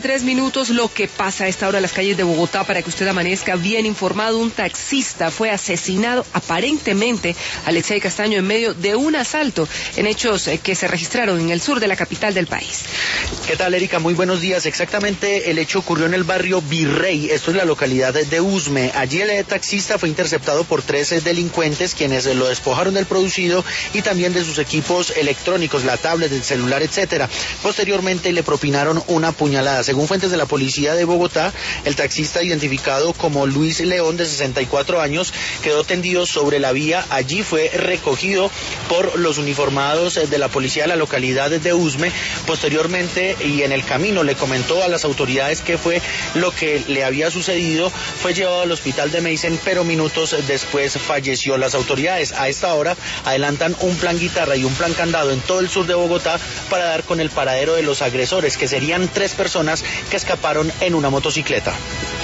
8:03, lo que pasa a esta hora en las calles de Bogotá para que usted amanezca bien informado. Un taxista fue asesinado, aparentemente, Alexei Castaño, en medio de un asalto, en hechos que se registraron en el sur de la capital del país. ¿Qué tal, Erika? Muy buenos días. Exactamente, el hecho ocurrió en el barrio Virrey, esto es la localidad de Usme. Allí el taxista fue interceptado por 3 delincuentes, quienes lo despojaron del producido y también de sus equipos electrónicos, la tablet, el celular, etcétera. Posteriormente le propinaron una puñalada. Según fuentes de la policía de Bogotá, el taxista, identificado como Luis León, de 64 años, quedó tendido sobre la vía. Allí fue recogido por los uniformados de la policía de la localidad de Usme. Posteriormente, y en el camino, le comentó a las autoridades qué fue lo que le había sucedido. Fue llevado al hospital de Meisen, pero minutos después falleció. Las autoridades a esta hora adelantan un plan guitarra y un plan candado en todo el sur de Bogotá para dar con el paradero de los agresores, que serían 3 personas que escaparon en una motocicleta.